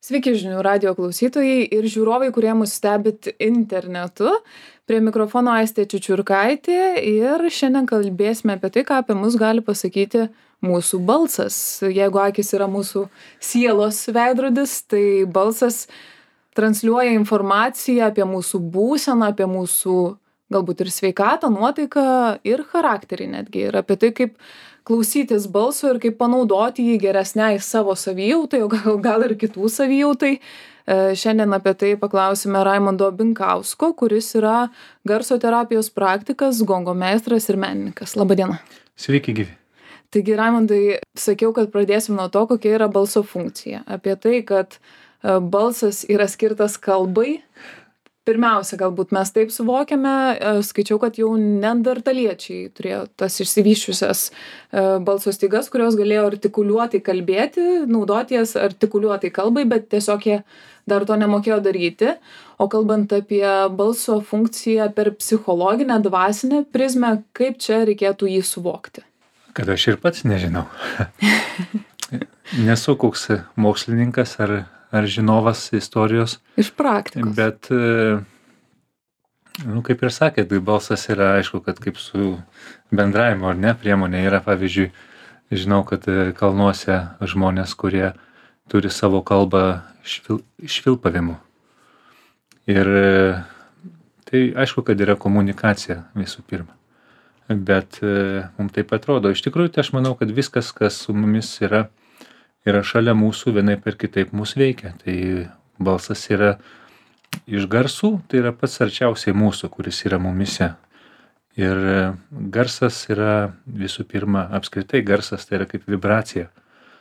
Sveiki žinių radijo klausytojai ir žiūrovai, kurie mus stebit internetu. Prie mikrofono Aistė Čiučiurkaitė ir šiandien kalbėsime apie tai, ką apie mus gali pasakyti mūsų balsas. Jeigu akys yra mūsų sielos veidrodis, tai balsas transliuoja informaciją apie mūsų būseną, apie mūsų galbūt ir sveikatą, nuotaiką ir charakterį netgi. Ir apie tai, kaip klausytis balso ir kaip panaudoti jį geresniai savo savijautai, o gal ir kitų savijautai. Šiandien apie tai paklausime Raimondo Binkausko, kuris yra garso terapijos praktikas, gongo meistras ir menininkas. Labadiena. Sveiki gyvi. Taigi, Raimondai, sakiau, kad pradėsim nuo to, kokia yra balso funkcija. Apie tai, kad balsas yra skirtas kalbai. Pirmiausia, galbūt mes taip suvokiame, skaičiau, kad jau neandertaliečiai turėjo tas išsivysčiusias balso stygas, kurios galėjo artikuliuotai kalbėti, naudoti jas artikuliuotai kalbai, bet tiesiog jie dar to nemokėjo daryti. O kalbant apie balso funkciją per psichologinę, dvasinę prizmę, kaip čia reikėtų jį suvokti? Kad aš ir pats nežinau. Nesu koks mokslininkas ar žinovas istorijos. Iš praktikos. Bet, kaip ir sakė, tai balsas yra, aišku, kad kaip su bendravimo ar ne priemonė yra, pavyzdžiui, žinau, kad kalnuose žmonės, kurie turi savo kalbą švilpavimu. Ir tai aišku, kad yra komunikacija visų pirma. Bet mums taip atrodo. Iš tikrųjų, tai aš manau, kad viskas, kas su mumis yra šalia mūsų, vienaip ir kitaip mūsų veikia. Tai balsas yra iš garsų, tai yra pats arčiausiai mūsų, kuris yra mumise. Ir garsas yra visų pirma, apskritai garsas tai yra kaip vibracija.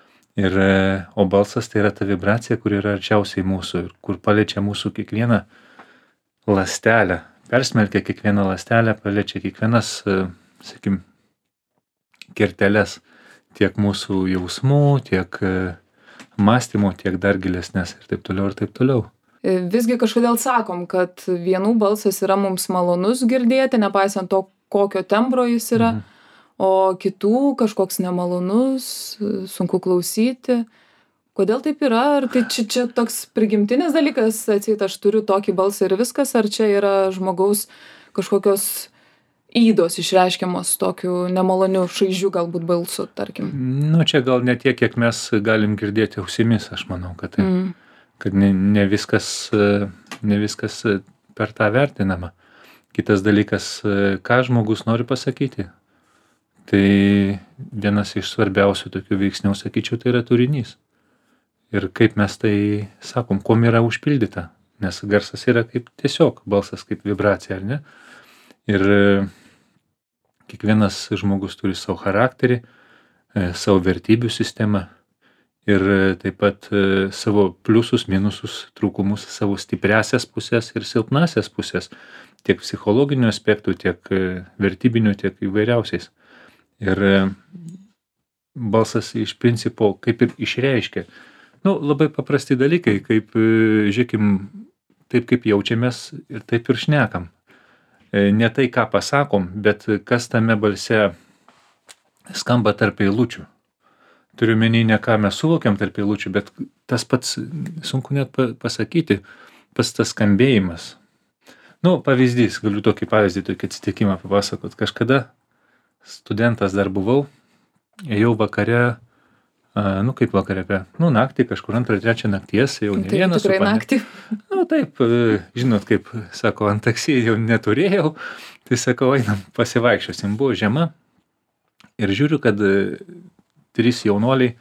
O balsas tai yra ta vibracija, kur yra arčiausiai mūsų ir kur paliečia mūsų kiekvieną ląstelę. Persmelkia kiekvieną ląstelę, paliečia kiekvienas, sakim, kerteles. Tiek mūsų jausmų, tiek mąstymų, tiek dar gilesnės ir taip toliau ir taip toliau. Visgi kažkodėl sakom, kad vienų balsas yra mums malonus girdėti, nepaisant to, kokio tembro jis yra, o kitų kažkoks nemalonus, sunku klausyti. Kodėl taip yra? Ar tai čia toks prigimtinis dalykas, atseit aš turiu tokį balsą ir viskas, ar čia yra žmogaus kažkokios ydos išreiškiamos tokiu nemaloniu šaižiu galbūt balsu, tarkim? Čia gal ne tiek, kiek mes galim girdėti ausimis, aš manau, kad tai, kad ne viskas per tą vertinama. Kitas dalykas, ką žmogus nori pasakyti. Tai vienas iš svarbiausių tokių veiksnių, sakyčiau, tai yra turinys. Ir kaip mes tai sakom, kuom yra užpildyta. Nes garsas yra kaip tiesiog balsas, kaip vibracija, ar ne? Ir kiekvienas žmogus turi savo charakterį, savo vertybių sistemą ir taip pat savo pliusus, minusus, trūkumus, savo stipriasias pusės ir silpnasias pusės, tiek psichologinių aspektų, tiek vertybinių, tiek įvairiausiais. Ir balsas iš principo kaip ir išreiškia. Labai paprasti dalykai, kaip, žiūrėkim, taip kaip jaučiamės ir taip ir šnekam. Ne tai, ką pasakom, bet kas tame balse skamba tarp eilučių. Turiu menį ne ką mes suvokiam tarp eilučių, bet tas pats, sunku net pasakyti, pats tas skambėjimas. Pavyzdys, galiu tokį pavyzdį, tokį atsitikimą papasakot. Kažkada studentas dar buvau, ėjau vakare, kaip vakare, naktį, kažkur 2-3 nakties, jau ne vienas. Tikrai naktį. Taip, žinot, kaip sako, ant taksi jau neturėjau, tai sakau, einam pasivaikščiosim, buvo žiema ir žiūriu, kad 3 jaunuoliai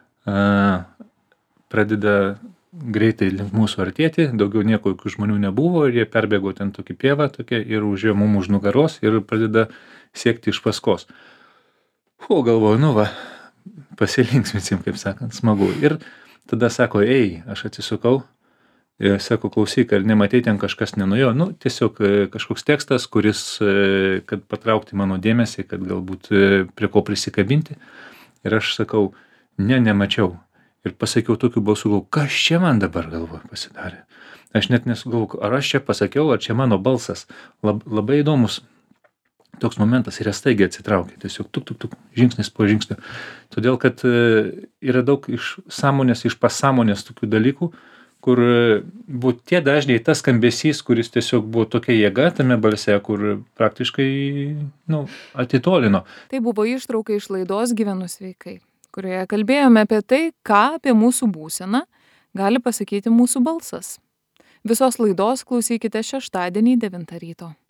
pradeda greitai link mūsų artėti, daugiau nieko jokių žmonių nebuvo ir jie perbėgo ten tokį pievą tokia ir užėjo mum už nugaros ir pradeda siekti iš paskos. Galvoju, pasilinksminsim, kaip sakant, smagu. Ir tada sako, aš atsisukau. Ir sako, klausyk, ar nematei ten kažkas nenuėjo? Tiesiog kažkoks tekstas, kuris, kad patraukti mano dėmesį, kad galbūt prie ko prisikabinti. Ir aš sakau, nemačiau. Ir pasakiau tokiu balsu, kas čia man dabar galvoju pasidarė. Aš net nesugalvojau, ar aš čia pasakiau, ar čia mano balsas. Labai įdomus toks momentas ir staigiai atsitraukė. Tiesiog tuk, žingsnis po žingsnio. Todėl, kad yra daug iš sąmonės, iš pasąmonės tokių dalykų, kur buvo tie dažniai, tas skambesys, kuris tiesiog buvo tokia jėga tame balse, kur praktiškai, atitolino. Tai buvo ištrauka iš laidos Gyvenu sveikai, kurioje kalbėjome apie tai, ką apie mūsų būseną gali pasakyti mūsų balsas. Visos laidos klausykite šeštadienį 9 ryto.